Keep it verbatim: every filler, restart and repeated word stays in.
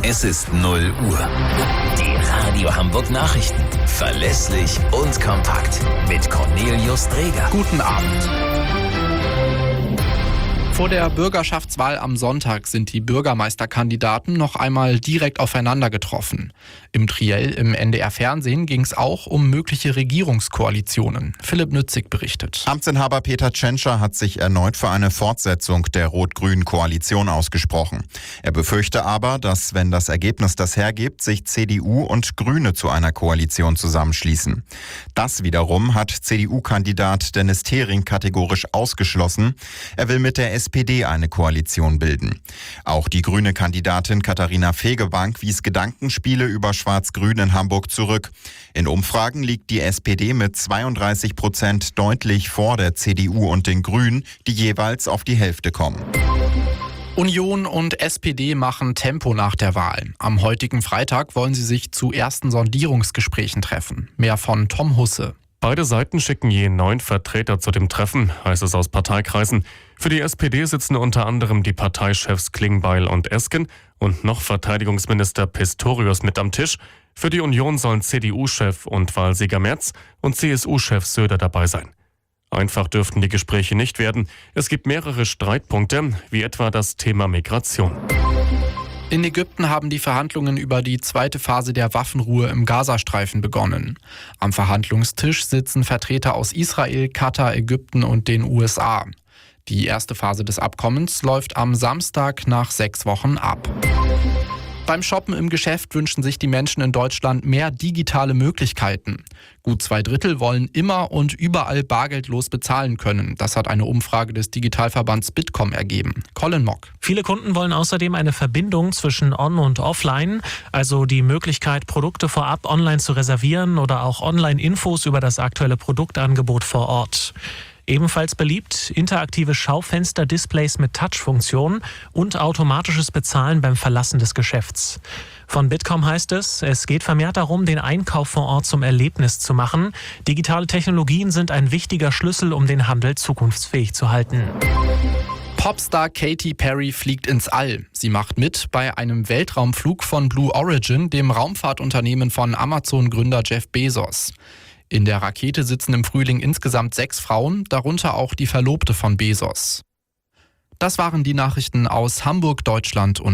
Es ist null Uhr. Die Radio Hamburg Nachrichten. Verlässlich und kompakt. Mit Cornelius Dreger. Guten Abend. Vor der Bürgerschaftswahl am Sonntag sind die Bürgermeisterkandidaten noch einmal direkt aufeinander getroffen. Im Triell im N D R-Fernsehen ging es auch um mögliche Regierungskoalitionen. Philipp Nützig berichtet. Amtsinhaber Peter Tschentscher hat sich erneut für eine Fortsetzung der rot-grünen Koalition ausgesprochen. Er befürchte aber, dass, wenn das Ergebnis das hergibt, sich C D U und Grüne zu einer Koalition zusammenschließen. Das wiederum hat C D U-Kandidat Dennis Thering kategorisch ausgeschlossen. Er will mit der S P D eine Koalition bilden. Auch die grüne Kandidatin Katharina Fegebank wies Gedankenspiele über Schwarz-Grün in Hamburg zurück. In Umfragen liegt die S P D mit zweiunddreißig Prozent deutlich vor der C D U und den Grünen, die jeweils auf die Hälfte kommen. Union und S P D machen Tempo nach der Wahl. Am heutigen Freitag wollen sie sich zu ersten Sondierungsgesprächen treffen. Mehr von Tom Husse. Beide Seiten schicken je neun Vertreter zu dem Treffen, heißt es aus Parteikreisen. Für die S P D sitzen unter anderem die Parteichefs Klingbeil und Esken und noch Verteidigungsminister Pistorius mit am Tisch. Für die Union sollen C D U-Chef und Wahlsieger Merz und C S U-Chef Söder dabei sein. Einfach dürften die Gespräche nicht werden. Es gibt mehrere Streitpunkte, wie etwa das Thema Migration. In Ägypten haben die Verhandlungen über die zweite Phase der Waffenruhe im Gazastreifen begonnen. Am Verhandlungstisch sitzen Vertreter aus Israel, Katar, Ägypten und den U S A. Die erste Phase des Abkommens läuft am Samstag nach sechs Wochen ab. Beim Shoppen im Geschäft wünschen sich die Menschen in Deutschland mehr digitale Möglichkeiten. Gut zwei Drittel wollen immer und überall bargeldlos bezahlen können. Das hat eine Umfrage des Digitalverbands Bitkom ergeben. Colin Mock. Viele Kunden wollen außerdem eine Verbindung zwischen On- und Offline, also die Möglichkeit, Produkte vorab online zu reservieren oder auch Online-Infos über das aktuelle Produktangebot vor Ort. Ebenfalls beliebt interaktive Schaufenster-Displays mit Touch-Funktion und automatisches Bezahlen beim Verlassen des Geschäfts. Von Bitkom heißt es, es geht vermehrt darum, den Einkauf vor Ort zum Erlebnis zu machen. Digitale Technologien sind ein wichtiger Schlüssel, um den Handel zukunftsfähig zu halten. Popstar Katy Perry fliegt ins All. Sie macht mit bei einem Weltraumflug von Blue Origin, dem Raumfahrtunternehmen von Amazon-Gründer Jeff Bezos. In der Rakete sitzen im Frühling insgesamt sechs Frauen, darunter auch die Verlobte von Bezos. Das waren die Nachrichten aus Hamburg, Deutschland und